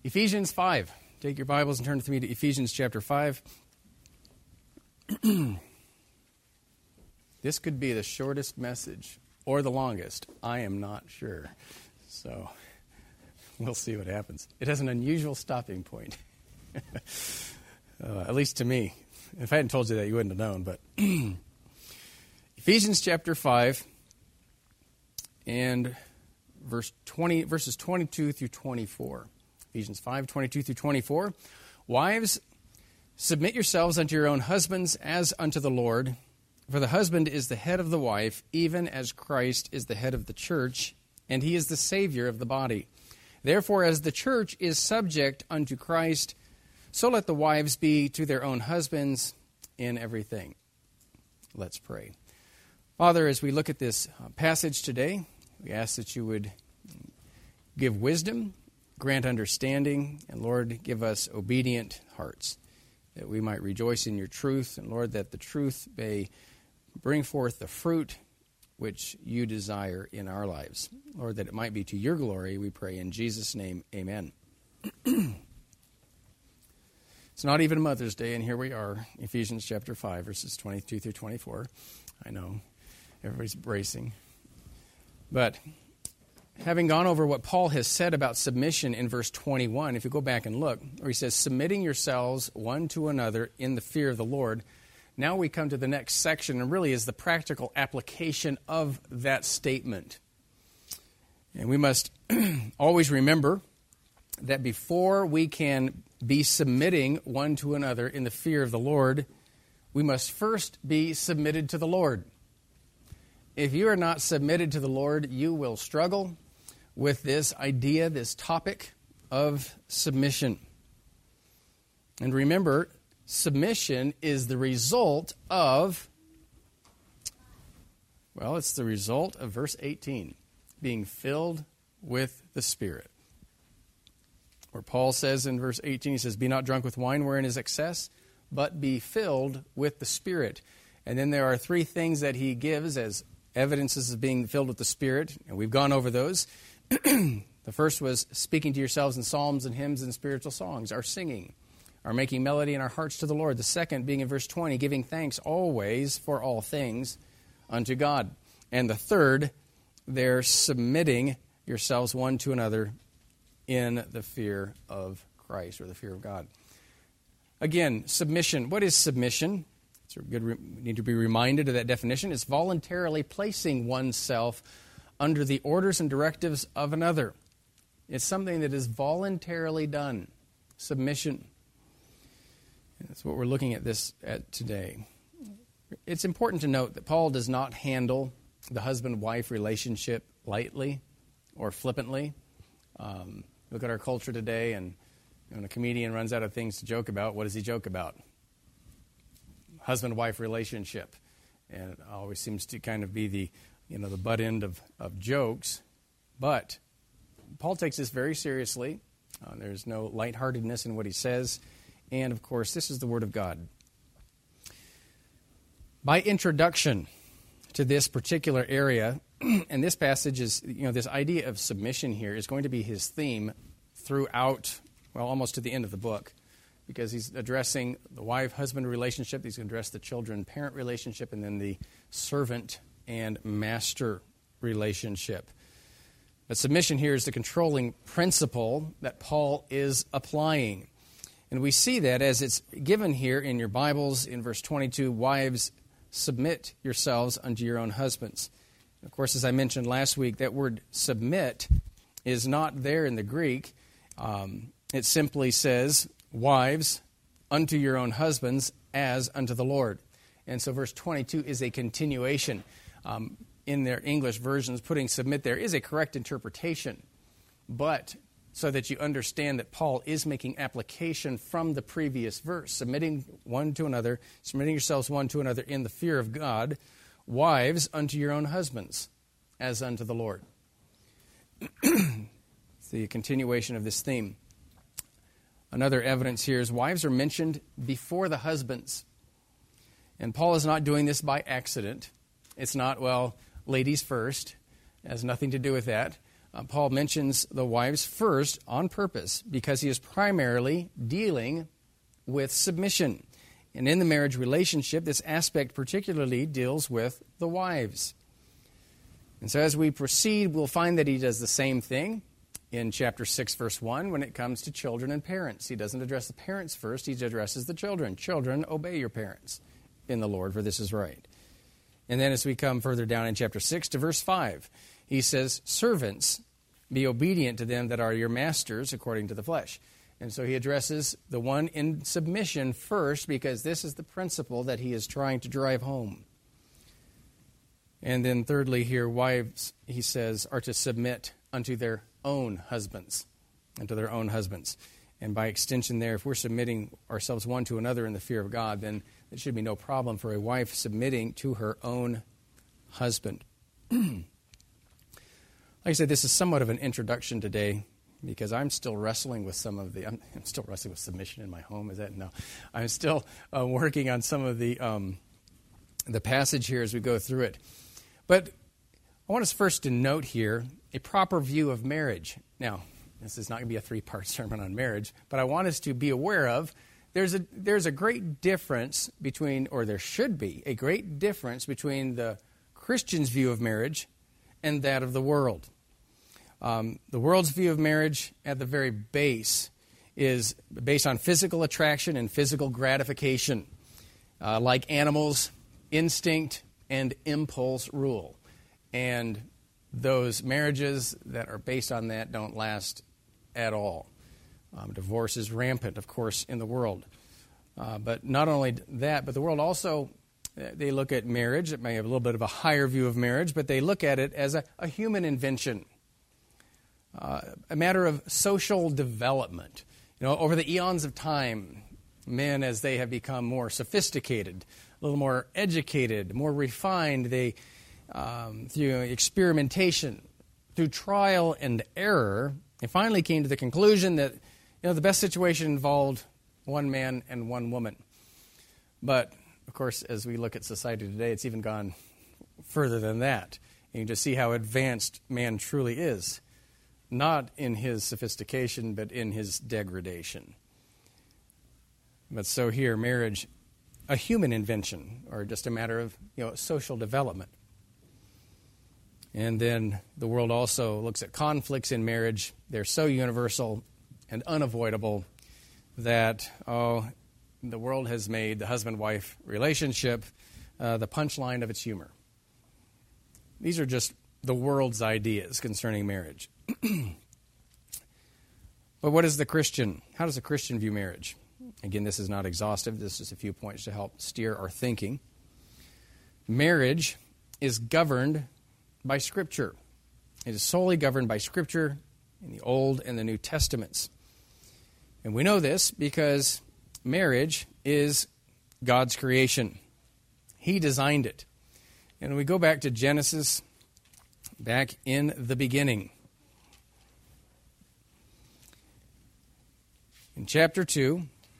Ephesians 5. Take your Bibles and turn with me to Ephesians chapter 5. This could be the shortest message or the longest. I am not sure. So we'll see what happens. It has an unusual stopping point. At least to me. If I hadn't told you that, you wouldn't have known. But Ephesians chapter 5 and verses 22 through 24. Ephesians 5, 22 through 24. Wives, submit yourselves unto your own husbands as unto the Lord. For the husband is the head of the wife, even as Christ is the head of the church, and he is the Savior of the body. Therefore, as the church is subject unto Christ, so let the wives be to their own husbands in everything. Let's pray. Father, as we look at this passage today, we ask that you would give wisdom, grant understanding, and Lord, give us obedient hearts, that we might rejoice in your truth, and Lord, that the truth may bring forth the fruit which you desire in our lives. Lord, that it might be to your glory, we pray in Jesus' name, amen. It's not even Mother's Day, and here we are, Ephesians chapter 5, verses 22 through 24. I know, everybody's bracing. But having gone over what Paul has said about submission in verse 21, if you go back and look, where he says, submitting yourselves one to another in the fear of the Lord, now we come to the next section, and really is the practical application of that statement. And we must always remember that before we can be submitting one to another in the fear of the Lord, we must first be submitted to the Lord. If you are not submitted to the Lord, you will struggle with this idea, this topic of submission. And remember, submission is the result of, it's the result of verse 18, being filled with the Spirit. Where Paul says in verse 18, he says, be not drunk with wine wherein is excess, but be filled with the Spirit. And then there are three things that he gives as evidences of being filled with the Spirit, and we've gone over those. The first was speaking to yourselves in psalms and hymns and spiritual songs, our singing, our making melody in our hearts to the Lord. The second being in verse 20, giving thanks always for all things unto God. And the third, they're submitting yourselves one to another in the fear of Christ, or the fear of God. Again, submission. What is submission? It's good. We need to be reminded of that definition. It's voluntarily placing oneself under the orders and directives of another. It's something that is voluntarily done. Submission. And that's what we're looking at today. It's important to note that Paul does not handle the husband-wife relationship lightly or flippantly. Look at our culture today, and when a comedian runs out of things to joke about, what does he joke about? Husband-wife relationship. And it always seems to kind of be the butt end of jokes. But Paul takes this very seriously. There's no lightheartedness in what he says. And, of course, this is the Word of God. By introduction to this particular area, and this passage is, this idea of submission here is going to be his theme throughout, almost to the end of the book, because he's addressing the wife-husband relationship, he's going to address the children-parent relationship, and then the servant and master relationship. But submission here is the controlling principle that Paul is applying. And we see that as it's given here in your Bibles in verse 22, wives, submit yourselves unto your own husbands. Of course, as I mentioned last week, that word submit is not there in the Greek. It simply says, wives, unto your own husbands as unto the Lord. And so verse 22 is a continuation. In their English versions, putting submit there is a correct interpretation. But so that you understand that Paul is making application from the previous verse, submitting yourselves one to another in the fear of God, wives unto your own husbands, as unto the Lord. It's the continuation of this theme. Another evidence here is wives are mentioned before the husbands. And Paul is not doing this by accident. It's not, ladies first. It has nothing to do with that. Paul mentions the wives first on purpose because he is primarily dealing with submission. And in the marriage relationship, this aspect particularly deals with the wives. And so as we proceed, we'll find that he does the same thing in chapter 6, verse 1, when it comes to children and parents. He doesn't address the parents first, he addresses the children. Children, obey your parents in the Lord, for this is right. And then as we come further down in chapter 6 to verse 5, he says, servants, be obedient to them that are your masters according to the flesh. And so he addresses the one in submission first because this is the principle that he is trying to drive home. And then thirdly here, wives, he says, are to submit unto their own husbands. Unto their own husbands. And by extension there, if we're submitting ourselves one to another in the fear of God, then it should be no problem for a wife submitting to her own husband. Like I said, this is somewhat of an introduction today because I'm still wrestling with I'm still wrestling with submission in my home. Is that? No. I'm still working on some of the passage here as we go through it. But I want us first to note here a proper view of marriage. Now, this is not going to be a 3-part sermon on marriage, but I want us to be aware of there's a great difference between, or there should be a great difference between the Christian's view of marriage and that of the world. The world's view of marriage at the very base is based on physical attraction and physical gratification. Like animals, instinct and impulse rule. And those marriages that are based on that don't last at all. Divorce is rampant, of course, in the world. But not only that, but the world also, they look at marriage. It may have a little bit of a higher view of marriage, but they look at it as a human invention. A matter of social development. You know, over the eons of time, men, as they have become more sophisticated, a little more educated, more refined, they, through experimentation, through trial and error, they finally came to the conclusion that, you know, the best situation involved one man and one woman. But, of course, as we look at society today, it's even gone further than that. And you just see how advanced man truly is. Not in his sophistication, but in his degradation. But so here, marriage, a human invention, or just a matter of, social development. And then the world also looks at conflicts in marriage. They're so universal and unavoidable that, the world has made the husband-wife relationship the punchline of its humor. These are just the world's ideas concerning marriage. But what is how does the Christian view marriage? Again, this is not exhaustive. This is a few points to help steer our thinking. Marriage is governed by Scripture. It is solely governed by Scripture in the Old and the New Testaments. And we know this because marriage is God's creation. He designed it. And when we go back to Genesis, back in the beginning, in chapter 2,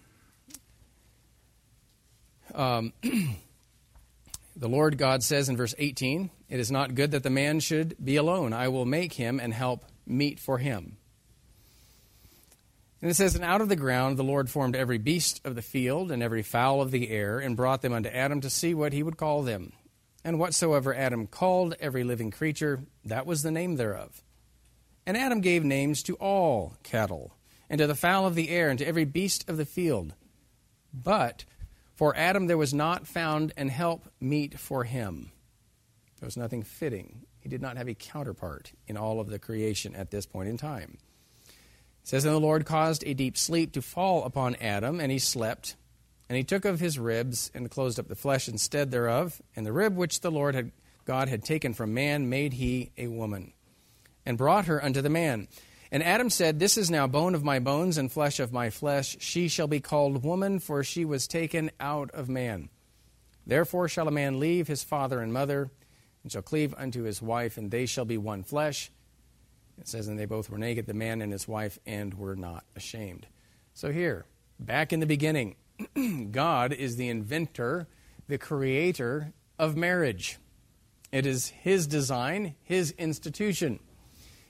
the Lord God says in verse 18, "It is not good that the man should be alone. I will make him and help meet for him." And it says, "And out of the ground the Lord formed every beast of the field and every fowl of the air, and brought them unto Adam to see what he would call them. And whatsoever Adam called every living creature, that was the name thereof. And Adam gave names to all cattle, and to the fowl of the air, and to every beast of the field. But for Adam there was not found an help meet for him." There was nothing fitting. He did not have a counterpart in all of the creation at this point in time. It says, "And the Lord caused a deep sleep to fall upon Adam, and he slept. And he took of his ribs, and closed up the flesh instead thereof. And the rib which the Lord God had taken from man made he a woman, and brought her unto the man. And Adam said, This is now bone of my bones and flesh of my flesh. She shall be called woman, for she was taken out of man. Therefore shall a man leave his father and mother, and shall cleave unto his wife, and they shall be one flesh." It says, "And they both were naked, the man and his wife, and were not ashamed." So here, back in the beginning, God is the inventor, the creator of marriage. It is His design, His institution.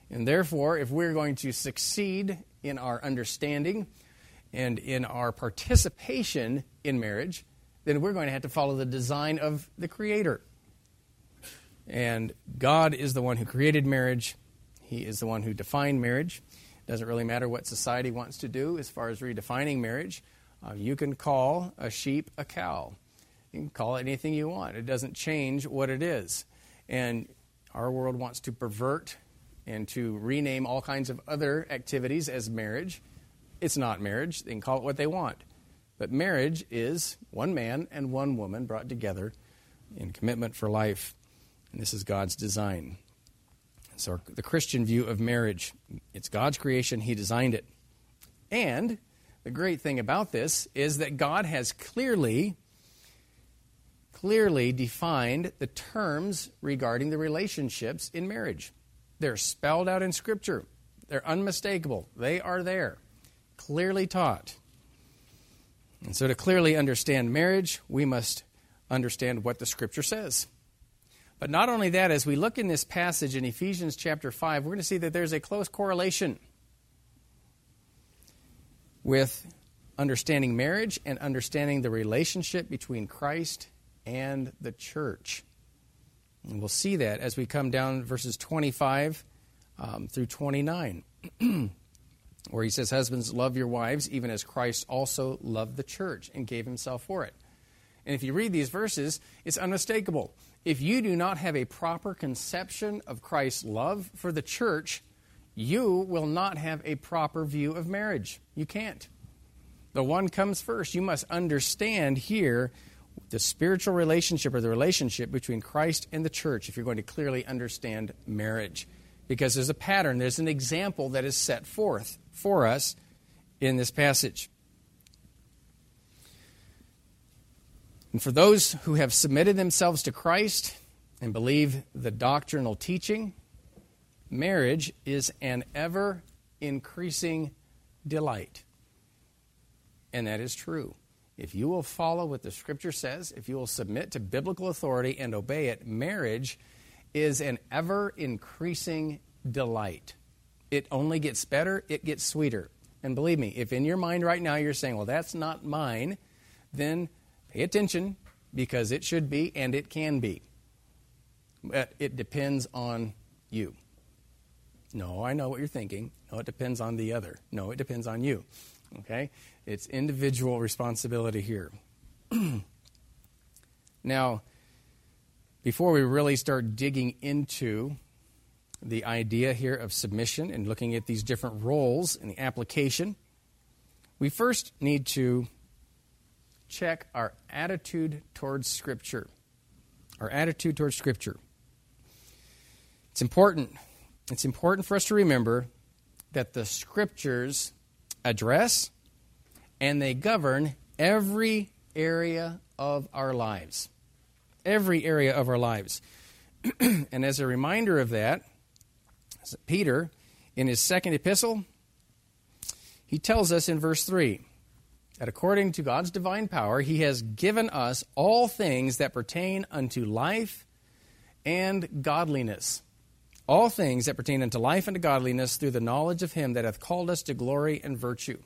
And therefore, if we're going to succeed in our understanding and in our participation in marriage, then we're going to have to follow the design of the Creator. And God is the one who created marriage. He is the one who defined marriage. It doesn't really matter what society wants to do as far as redefining marriage. You can call a sheep a cow. You can call it anything you want. It doesn't change what it is. And our world wants to pervert and to rename all kinds of other activities as marriage. It's not marriage. They can call it what they want. But marriage is one man and one woman brought together in commitment for life. And this is God's design. So the Christian view of marriage, it's God's creation. He designed it. And the great thing about this is that God has clearly defined the terms regarding the relationships in marriage. They're spelled out in Scripture. They're unmistakable. They are there, clearly taught. And so to clearly understand marriage, we must understand what the Scripture says. But not only that, as we look in this passage in Ephesians chapter 5, we're going to see that there's a close correlation with understanding marriage and understanding the relationship between Christ and the church. And we'll see that as we come down verses 25 through 29, where he says, "Husbands, love your wives, even as Christ also loved the church and gave himself for it." And if you read these verses, it's unmistakable. If you do not have a proper conception of Christ's love for the church, you will not have a proper view of marriage. You can't. The one comes first. You must understand here the spiritual relationship or the relationship between Christ and the church if you're going to clearly understand marriage. Because there's a pattern, there's an example that is set forth for us in this passage. And for those who have submitted themselves to Christ and believe the doctrinal teaching, marriage is an ever-increasing delight. And that is true. If you will follow what the Scripture says, if you will submit to biblical authority and obey it, marriage is an ever-increasing delight. It only gets better, it gets sweeter. And believe me, if in your mind right now you're saying, well, that's not mine, then pay attention, because it should be and it can be. But it depends on you. No, I know what you're thinking. No, it depends on the other. No, it depends on you. Okay? It's individual responsibility here. Now, before we really start digging into the idea here of submission and looking at these different roles and the application, we first need to check our attitude towards Scripture. Our attitude towards Scripture. It's important. It's important for us to remember that the Scriptures address and they govern every area of our lives. Every area of our lives. And as a reminder of that, Peter, in his second epistle, he tells us in verse 3 that according to God's divine power, he has given us all things that pertain unto life and godliness. All things that pertain unto life and to godliness through the knowledge of him that hath called us to glory and virtue.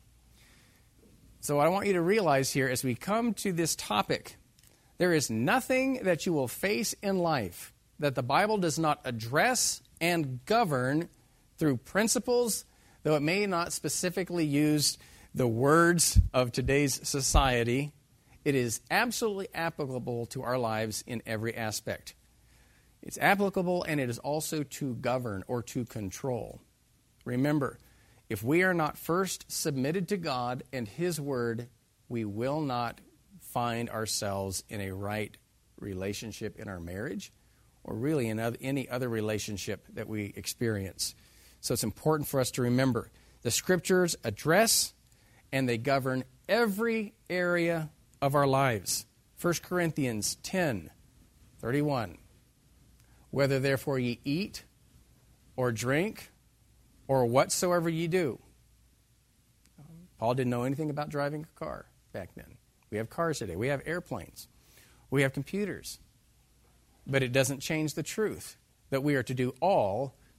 So what I want you to realize here as we come to this topic, there is nothing that you will face in life that the Bible does not address and govern through principles, though it may not specifically use the words of today's society. It is absolutely applicable to our lives in every aspect. It's applicable, and it is also to govern or to control. Remember, if we are not first submitted to God and His Word, we will not find ourselves in a right relationship in our marriage or really in any other relationship that we experience. So it's important for us to remember the Scriptures address and they govern every area of our lives. 1 Corinthians 10:31. Whether therefore ye eat or drink or whatsoever ye do. Paul didn't know anything about driving a car back then. We have cars today. We have airplanes. We have computers. But it doesn't change the truth that we are to do all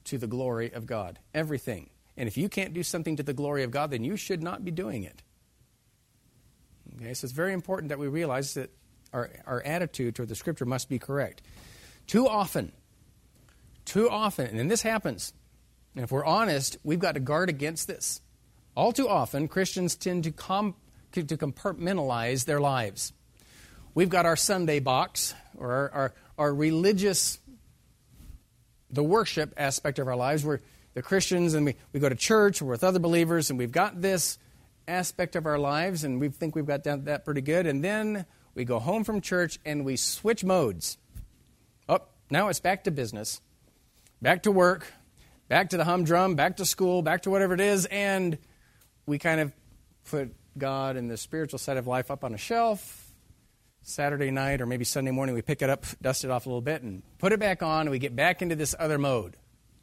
to the glory of God. Everything. And if you can't do something to the glory of God, then you should not be doing it. Okay, so it's very important that we realize that our attitude toward the Scripture must be correct. Too often, and this happens, and if we're honest, we've got to guard against this. All too often, Christians tend to compartmentalize their lives. We've got our Sunday box, or our religious, the worship aspect of our lives. We're the Christians, and we go to church, we're with other believers, and we've got this aspect of our lives, and we think we've got that pretty good. And then we go home from church, and we switch modes. Oh, now it's back to business, back to work, back to the humdrum, back to school, back to whatever it is, and we kind of put God and the spiritual side of life up on a shelf. Saturday night or maybe Sunday morning, we pick it up, dust it off a little bit, and put it back on, and we get back into this other mode.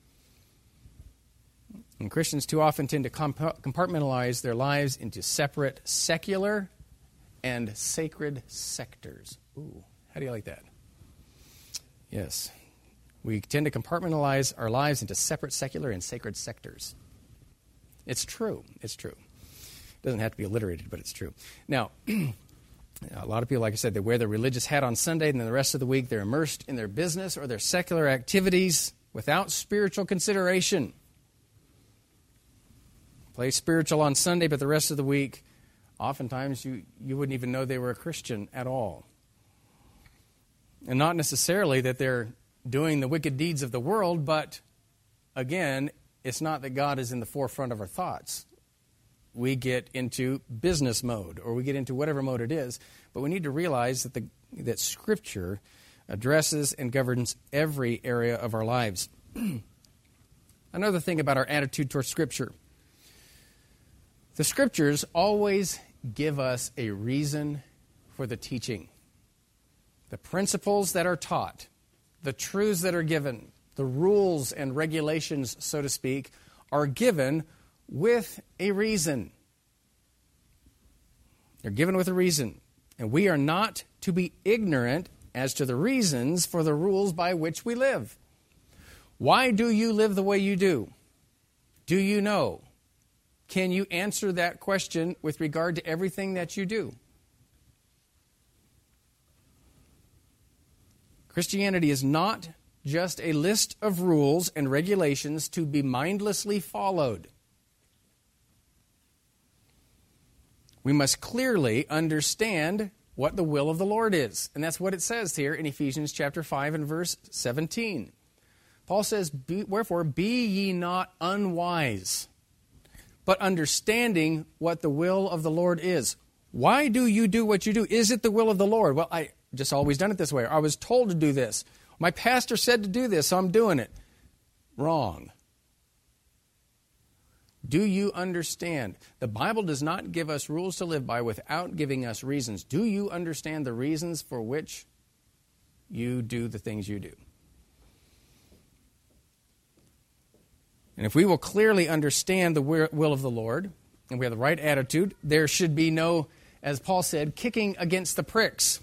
And Christians too often tend to compartmentalize their lives into separate secular and sacred sectors. Ooh, how do you like that? Yes. We tend to compartmentalize our lives into separate secular and sacred sectors. It's true. It's true. It doesn't have to be alliterated, but it's true. Now, a lot of people, like I said, they wear their religious hat on Sunday, and then the rest of the week they're immersed in their business or their secular activities without spiritual consideration. Play spiritual on Sunday, but the rest of the week, oftentimes you wouldn't even know they were a Christian at all. And not necessarily that they're doing the wicked deeds of the world, but again, it's not that God is in the forefront of our thoughts. We get into business mode, or we get into whatever mode it is, but we need to realize that Scripture addresses and governs every area of our lives. Another thing about our attitude towards Scripture. The Scriptures always give us a reason for the teaching. The principles that are taught, the truths that are given, the rules and regulations, so to speak, are given with a reason. They're given with a reason. And we are not to be ignorant as to the reasons for the rules by which we live. Why do you live the way you do? Do you know? Can you answer that question with regard to everything that you do? Christianity is not just a list of rules and regulations to be mindlessly followed. We must clearly understand what the will of the Lord is. And that's what it says here in Ephesians chapter 5 and verse 17. Paul says, "Wherefore be ye not unwise, but understanding what the will of the Lord is." Why do you do what you do? Is it the will of the Lord? Well, I just always done it this way. I was told to do this. My pastor said to do this, so I'm doing it. Wrong. Do you understand? The Bible does not give us rules to live by without giving us reasons. Do you understand the reasons for which you do the things you do? And if we will clearly understand the will of the Lord, and we have the right attitude, there should be no, as Paul said, kicking against the pricks.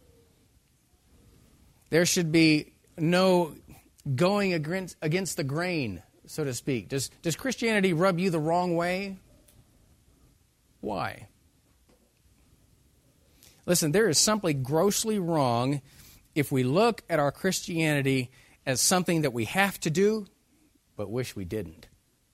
There should be no going against the grain, so to speak. Does Christianity rub you the wrong way? Why? Listen, there is something grossly wrong if we look at our Christianity as something that we have to do, but wish we didn't.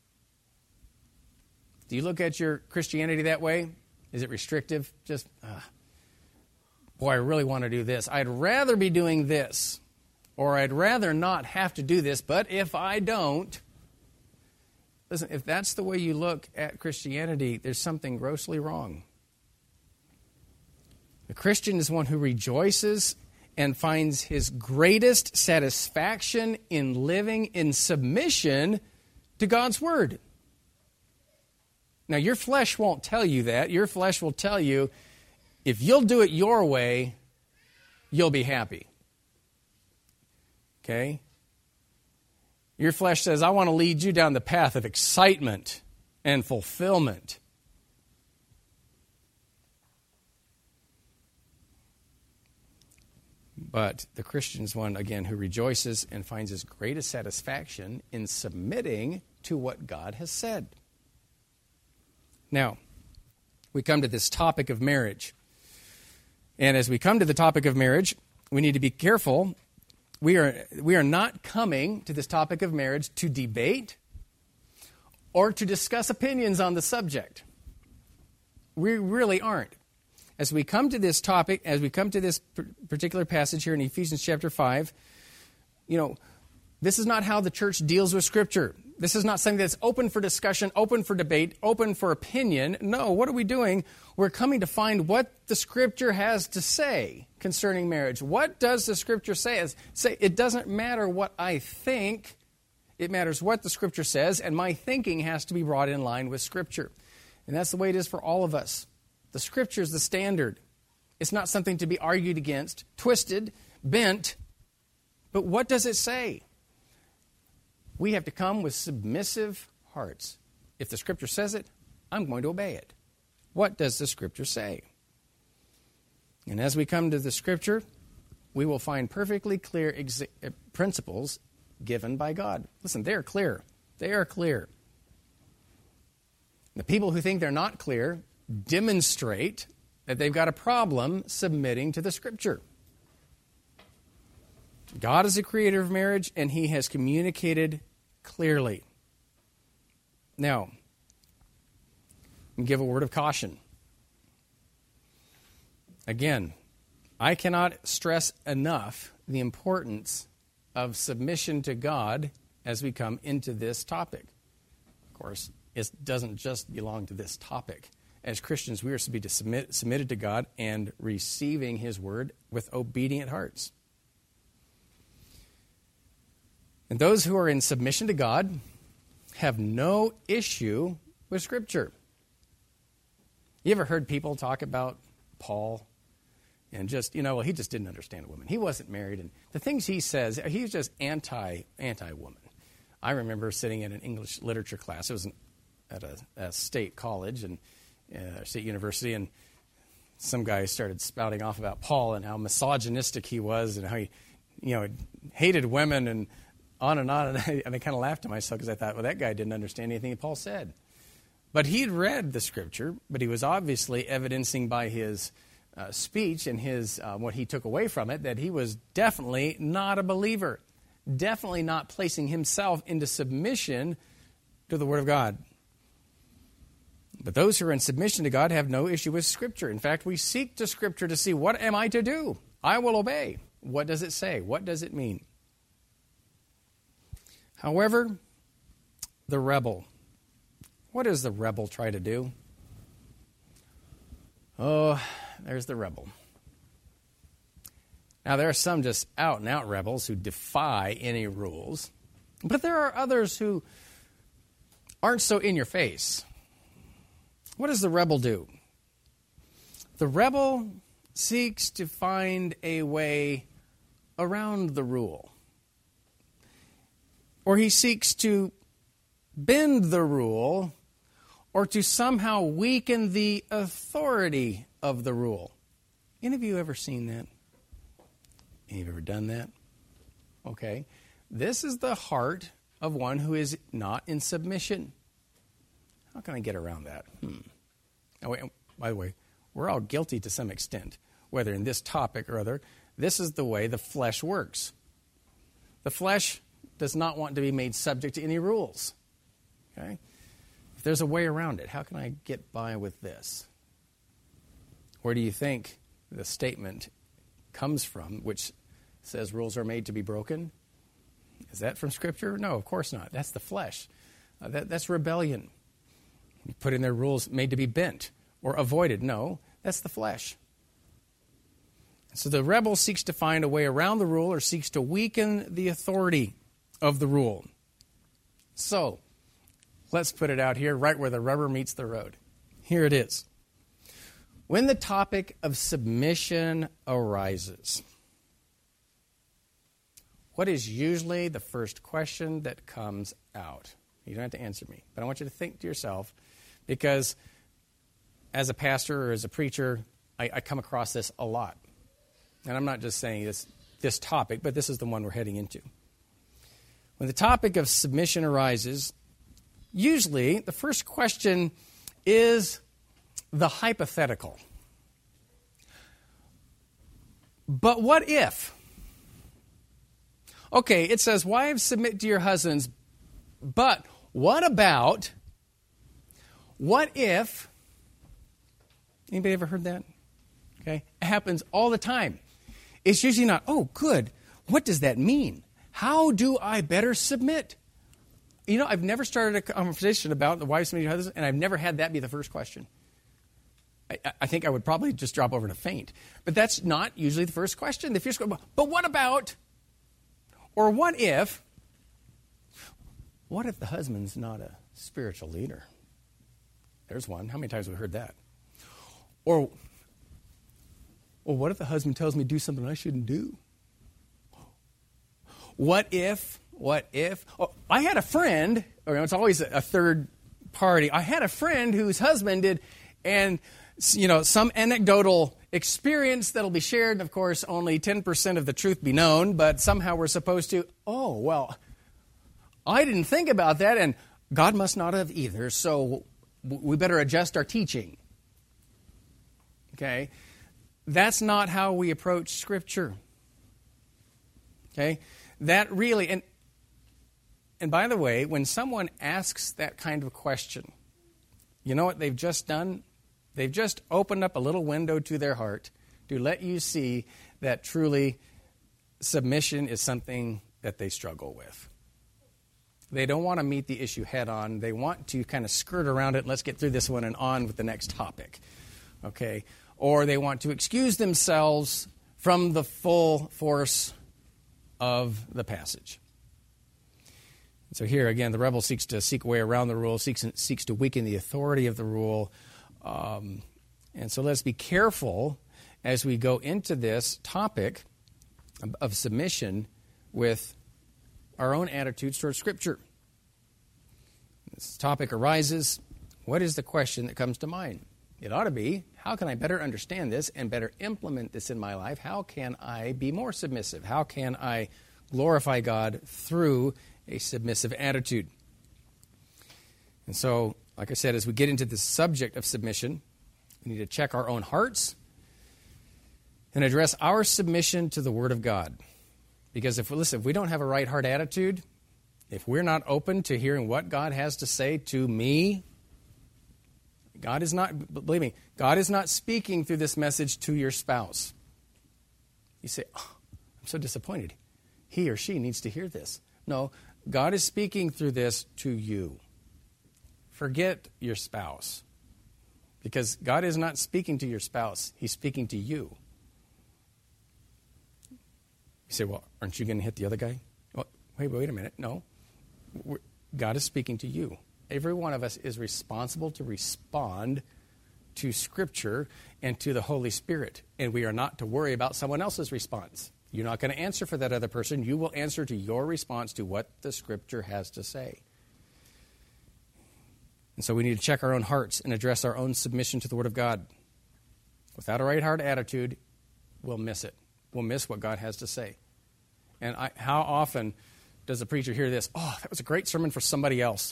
Do you look at your Christianity that way? Is it restrictive? Just, boy, I really want to do this. I'd rather be doing this, or I'd rather not have to do this, but if I don't... Listen, if that's the way you look at Christianity, there's something grossly wrong. The Christian is one who rejoices and finds his greatest satisfaction in living in submission to God's Word. Now, your flesh won't tell you that. Your flesh will tell you, if you'll do it your way, you'll be happy. Okay? Your flesh says, I want to lead you down the path of excitement and fulfillment. But the Christian is one, again, who rejoices and finds his greatest satisfaction in submitting to what God has said. Now, we come to this topic of marriage. And as we come to the topic of marriage, we need to be careful. We are not coming to this topic of marriage to debate or to discuss opinions on the subject. We really aren't. As we come to this topic, as we come to this particular passage here in Ephesians chapter 5, this is not how the church deals with Scripture. This is not something that's open for discussion, open for debate, open for opinion. No, what are we doing? We're coming to find what the Scripture has to say concerning marriage. What does the Scripture say? It doesn't matter what I think. It matters what the Scripture says, and my thinking has to be brought in line with Scripture. And that's the way it is for all of us. The Scripture is the standard. It's not something to be argued against, twisted, bent. But what does it say? We have to come with submissive hearts. If the Scripture says it, I'm going to obey it. What does the Scripture say? And as we come to the Scripture, we will find perfectly clear principles given by God. Listen, they are clear. They are clear. The people who think they're not clear demonstrate that they've got a problem submitting to the Scripture. God is the creator of marriage, and He has communicated clearly. Now, I'll give a word of caution. Again, I cannot stress enough the importance of submission to God as we come into this topic. Of course, it doesn't just belong to this topic. As Christians, we are to be submitted to God and receiving His word with obedient hearts. And those who are in submission to God have no issue with Scripture. You ever heard people talk about Paul and just, he just didn't understand a woman. He wasn't married, and the things he says, he's just anti-woman. I remember sitting in an English literature class. It was at a state college and state university, and some guy started spouting off about Paul and how misogynistic he was and how he, hated women and on and on. And I kind of laughed to myself because I thought, well, that guy didn't understand anything Paul said. But he'd read the Scripture, but he was obviously evidencing by his speech and his what he took away from it that he was definitely not a believer, definitely not placing himself into submission to the Word of God. But those who are in submission to God have no issue with Scripture. In fact, we seek to Scripture to see, what am I to do? I will obey. What does it say? What does it mean? However, the rebel. What does the rebel try to do? Oh, there's the rebel. Now, there are some just out-and-out rebels who defy any rules. But there are others who aren't so in your face. What does the rebel do? The rebel seeks to find a way around the rule. Or he seeks to bend the rule or to somehow weaken the authority of the rule. Any of you ever seen that? Any of you ever done that? Okay. This is the heart of one who is not in submission. How can I get around that? Now, by the way, we're all guilty to some extent, whether in this topic or other. This is the way the flesh works. The flesh does not want to be made subject to any rules. Okay? If there's a way around it, how can I get by with this? Where do you think the statement comes from, which says rules are made to be broken? Is that from Scripture? No, of course not. That's the flesh. That's rebellion. You put in there rules made to be bent or avoided. No, that's the flesh. So the rebel seeks to find a way around the rule or seeks to weaken the authority of the rule. So, let's put it out here right where the rubber meets the road. Here it is. When the topic of submission arises, what is usually the first question that comes out? You don't have to answer me, but I want you to think to yourself, because as a pastor or as a preacher, I come across this a lot. And I'm not just saying this this topic, but this is the one we're heading into. When the topic of submission arises, usually the first question is the hypothetical. But what if? Okay, it says, wives, submit to your husbands, but what about, what if, anybody ever heard that? Okay, it happens all the time. It's usually not, oh, good, what does that mean? How do I better submit? You know, I've never started a conversation about the wives submitting to husbands, and I've never had that be the first question. I think I would probably just drop over to faint. But that's not usually the first question. The first question, but what about, or what if the husband's not a spiritual leader? There's one. How many times have we heard that? Or what if the husband tells me to do something I shouldn't do? What if? Oh, I had a friend, or it's always a third party. I had a friend whose husband did, and some anecdotal experience that'll be shared, and of course, only 10% of the truth be known, but somehow we're supposed to, I didn't think about that, and God must not have either, so we better adjust our teaching. Okay? That's not how we approach Scripture. Okay? That really, and by the way, when someone asks that kind of question, you know what they've just done? They've just opened up a little window to their heart to let you see that truly submission is something that they struggle with. They don't want to meet the issue head on. They want to kind of skirt around it. Let's get through this one and on with the next topic. Okay? Or they want to excuse themselves from the full force of the passage. So here again, the rebel seeks a way around the rule, seeks to weaken the authority of the rule. And so let's be careful as we go into this topic of submission with our own attitudes towards Scripture. This topic arises, what is the question that comes to mind? It ought to be, how can I better understand this and better implement this in my life? How can I be more submissive? How can I glorify God through a submissive attitude? And so, like I said, as we get into the subject of submission, we need to check our own hearts and address our submission to the Word of God. Because if we don't have a right heart attitude, if we're not open to hearing what God has to say to me, God is not speaking through this message to your spouse. You say, I'm so disappointed. He or she needs to hear this. No, God is speaking through this to you. Forget your spouse. Because God is not speaking to your spouse. He's speaking to you. You say, well, aren't you going to hit the other guy? Well, wait a minute. No. God is speaking to you. Every one of us is responsible to respond to Scripture and to the Holy Spirit. And we are not to worry about someone else's response. You're not going to answer for that other person. You will answer to your response to what the Scripture has to say. And so we need to check our own hearts and address our own submission to the Word of God. Without a right heart attitude, we'll miss it. We'll miss what God has to say. And how often does a preacher hear this? Oh, that was a great sermon for somebody else.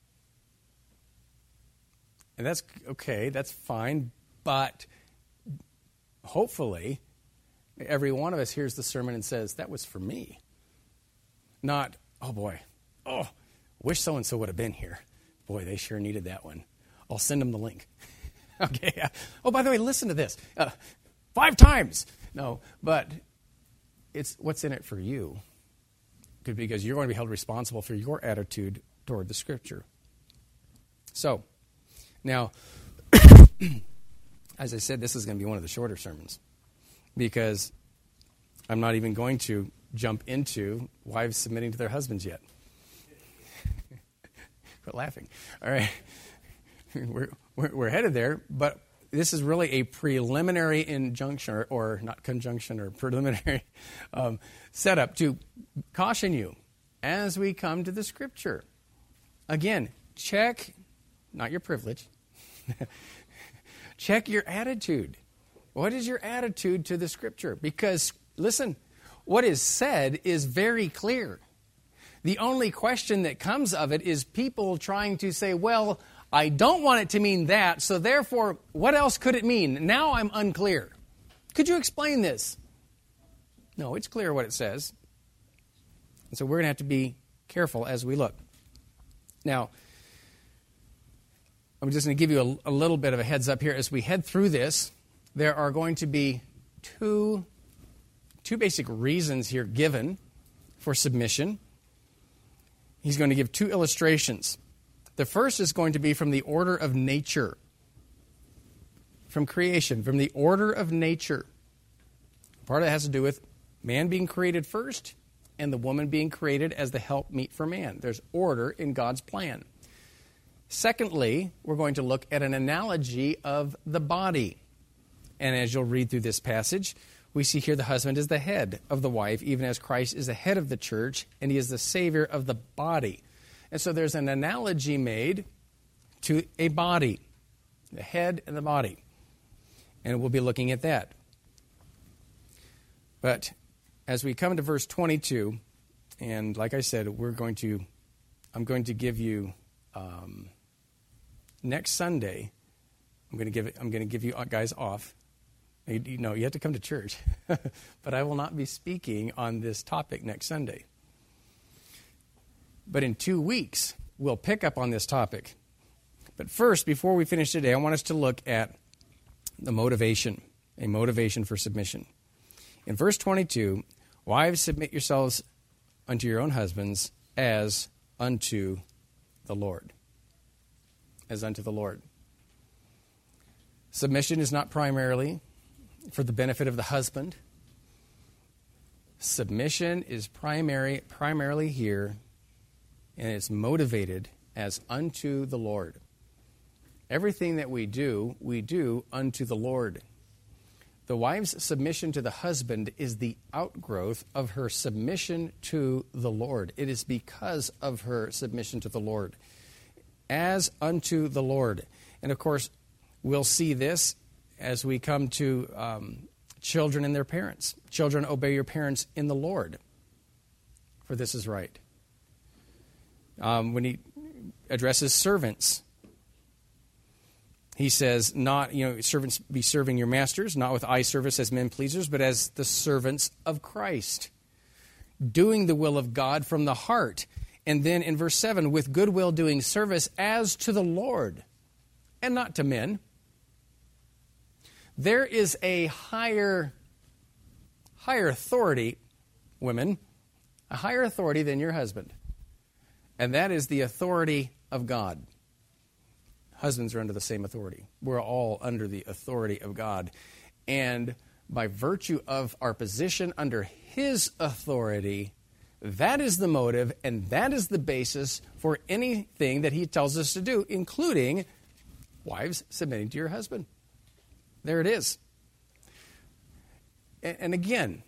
And that's okay, that's fine, but hopefully every one of us hears the sermon and says, that was for me. Not, wish so-and-so would have been here. Boy, they sure needed that one. I'll send them the link. Okay. Oh, by the way, listen to this. 5 times. No, but it's what's in it for you. Because you're going to be held responsible for your attitude toward the Scripture. So, now, as I said, this is going to be one of the shorter sermons. Because I'm not even going to jump into wives submitting to their husbands yet. Quit laughing. All right. We're headed there, but this is really a preliminary injunction, or not conjunction, or preliminary setup to caution you as we come to the Scripture. Again, check, not your privilege, check your attitude. What is your attitude to the Scripture? Because, listen, what is said is very clear. The only question that comes of it is people trying to say, well, I don't want it to mean that, so therefore, what else could it mean? Now I'm unclear. Could you explain this? No, it's clear what it says. And so we're going to have to be careful as we look. Now, I'm just going to give you a little bit of a heads up here. As we head through this, there are going to be two basic reasons here given for submission. He's going to give two illustrations. The first is going to be from the order of nature, from creation, from the order of nature. Part of it has to do with man being created first and the woman being created as the helpmeet for man. There's order in God's plan. Secondly, we're going to look at an analogy of the body. And as you'll read through this passage, we see here the husband is the head of the wife, even as Christ is the head of the church, and he is the Savior of the body. And so there's an analogy made to a body, the head and the body. And we'll be looking at that. But as we come to verse 22, and like I said, I'm going to give you next Sunday. I'm going to give you guys off. You have to come to church, but I will not be speaking on this topic next Sunday. But in 2 weeks, we'll pick up on this topic. But first, before we finish today, I want us to look at the motivation, a motivation for submission. In verse 22, wives, submit yourselves unto your own husbands as unto the Lord. As unto the Lord. Submission is not primarily for the benefit of the husband. Submission is primarily here, and it's motivated as unto the Lord. Everything that we do unto the Lord. The wife's submission to the husband is the outgrowth of her submission to the Lord. It is because of her submission to the Lord. As unto the Lord. And of course, we'll see this as we come to children and their parents. Children, obey your parents in the Lord, for this is right. When he addresses servants, he says, servants be serving your masters, not with eye service as men pleasers, but as the servants of Christ, doing the will of God from the heart. And then in verse 7, with goodwill doing service as to the Lord, and not to men. There is a higher authority, women, a higher authority than your husband. And that is the authority of God. Husbands are under the same authority. We're all under the authority of God. And by virtue of our position under His authority, that is the motive and that is the basis for anything that He tells us to do, including wives submitting to your husband. There it is. And again,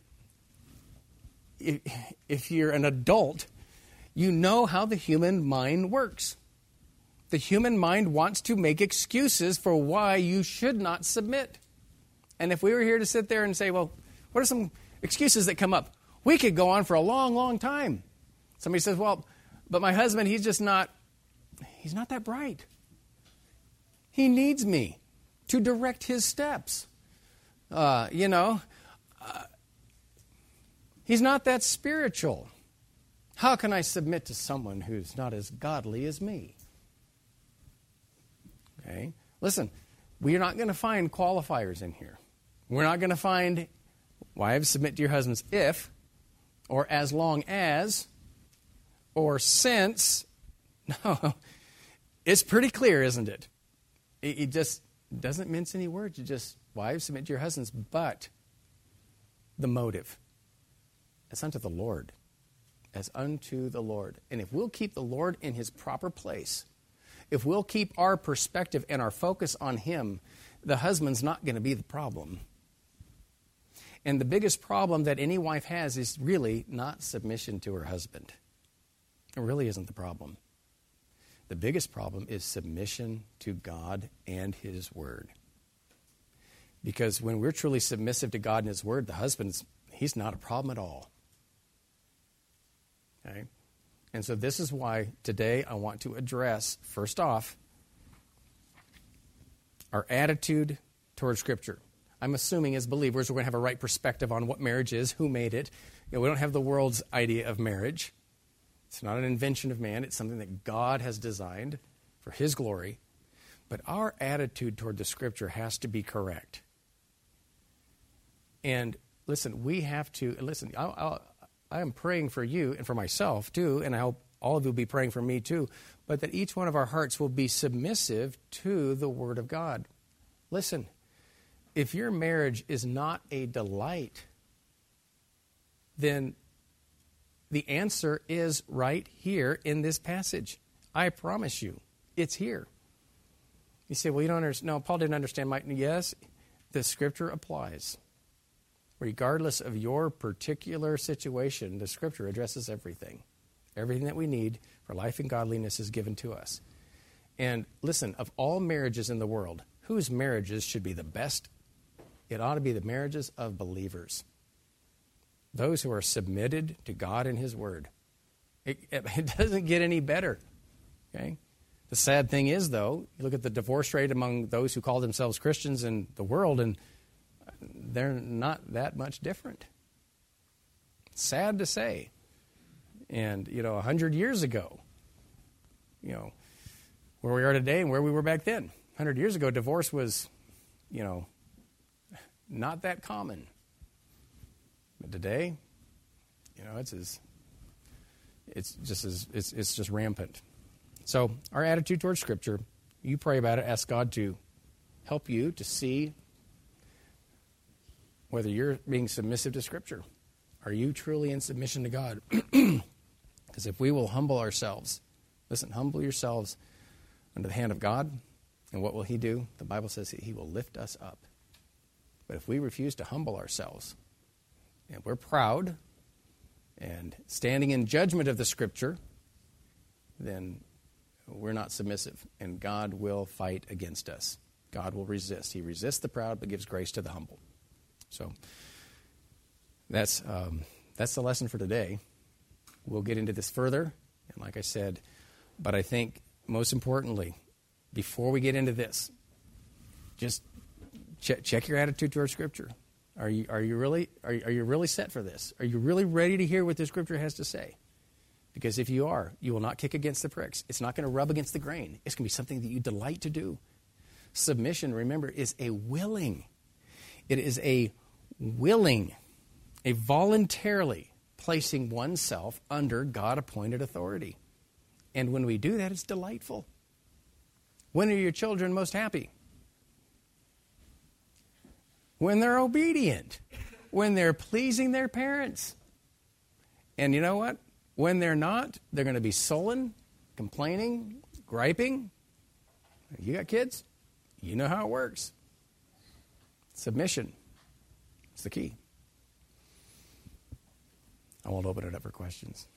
if you're an adult, you know how the human mind works. The human mind wants to make excuses for why you should not submit. And if we were here to sit there and say, well, what are some excuses that come up? We could go on for a long, long time. Somebody says, well, but my husband, he's not that bright. He needs me to direct his steps. He's not that spiritual. How can I submit to someone who's not as godly as me? Okay. Listen, we are not going to find qualifiers in here. We're not going to find wives submit to your husbands if, or as long as, or since. No, it's pretty clear, isn't it? It just doesn't mince any words. It just, wives submit to your husbands, but the motive, as unto the Lord. As unto the Lord. And if we'll keep the Lord in His proper place, if we'll keep our perspective and our focus on Him, the husband's not going to be the problem. And the biggest problem that any wife has is really not submission to her husband. It really isn't the problem. The biggest problem is submission to God and His Word. Because when we're truly submissive to God and His Word, the husband's, he's not a problem at all. Okay? And so this is why today I want to address, first off, our attitude towards Scripture. I'm assuming as believers we're going to have a right perspective on what marriage is, who made it. You know, we don't have the world's idea of marriage. It's not an invention of man. It's something that God has designed for his glory. But our attitude toward the Scripture has to be correct. And listen, we have to, listen, I am praying for you and for myself too, and I hope all of you will be praying for me too, but that each one of our hearts will be submissive to the Word of God. Listen, if your marriage is not a delight, then the answer is right here in this passage. I promise you, it's here. You say, well, you don't understand. No, Paul didn't understand. Yes, the Scripture applies. Regardless of your particular situation, the Scripture addresses everything. Everything that we need for life and godliness is given to us. And listen, of all marriages in the world, whose marriages should be the best? It ought to be the marriages of believers. Those who are submitted to God and his Word. It doesn't get any better. Okay? The sad thing is, though, you look at the divorce rate among those who call themselves Christians in the world, and they're not that much different. Sad to say. And, 100 years ago, where we are today and where we were back then. 100 years ago, divorce was, not that common. But today, it's just rampant. So our attitude towards Scripture, you pray about it, ask God to help you to see whether you're being submissive to Scripture. Are you truly in submission to God? Because if we will humble ourselves, listen, humble yourselves under the hand of God, and what will he do? The Bible says he will lift us up. But if we refuse to humble ourselves, and we're proud and standing in judgment of the Scripture, then we're not submissive, and God will fight against us. God will resist. He resists the proud, but gives grace to the humble. So that's the lesson for today. We'll get into this further, and like I said, but I think most importantly, before we get into this, just check your attitude towards Scripture. Are you really set for this? Are you really ready to hear what the Scripture has to say? Because if you are, you will not kick against the pricks. It's not going to rub against the grain. It's going to be something that you delight to do. Submission, remember, is a willing. It is a voluntarily placing oneself under God-appointed authority. And when we do that, it's delightful. When are your children most happy? When they're obedient. When they're pleasing their parents. And you know what? When they're not, they're going to be sullen, complaining, griping. You got kids? You know how it works. Submission is the key. I won't open it up for questions.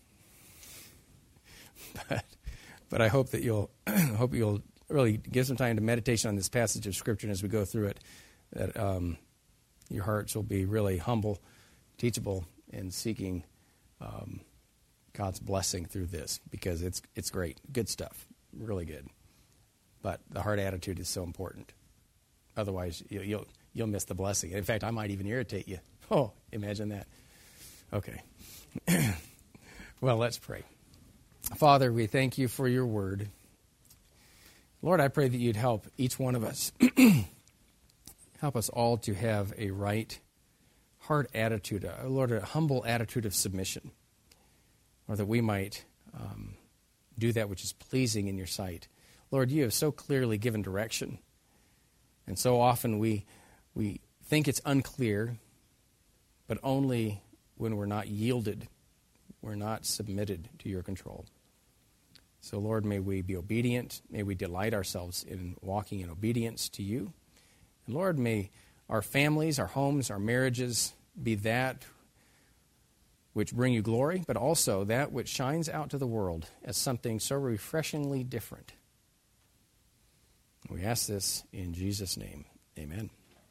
But I hope that you'll really give some time to meditation on this passage of Scripture, and as we go through it, that your hearts will be really humble, teachable, and seeking God's blessing through this, because it's great, good stuff, really good. But the heart attitude is so important. Otherwise, you'll miss the blessing. In fact, I might even irritate you. Oh, imagine that. Okay. Well, let's pray. Father, we thank you for your word. Lord, I pray that you'd help each one of us. Help us all to have a right heart attitude, Lord, a humble attitude of submission, or that we might do that which is pleasing in your sight. Lord, you have so clearly given direction, and so often we think it's unclear, but only when we're not yielded, we're not submitted to your control. So, Lord, may we be obedient. May we delight ourselves in walking in obedience to you. And, Lord, may our families, our homes, our marriages be that which bring you glory, but also that which shines out to the world as something so refreshingly different. We ask this in Jesus' name. Amen.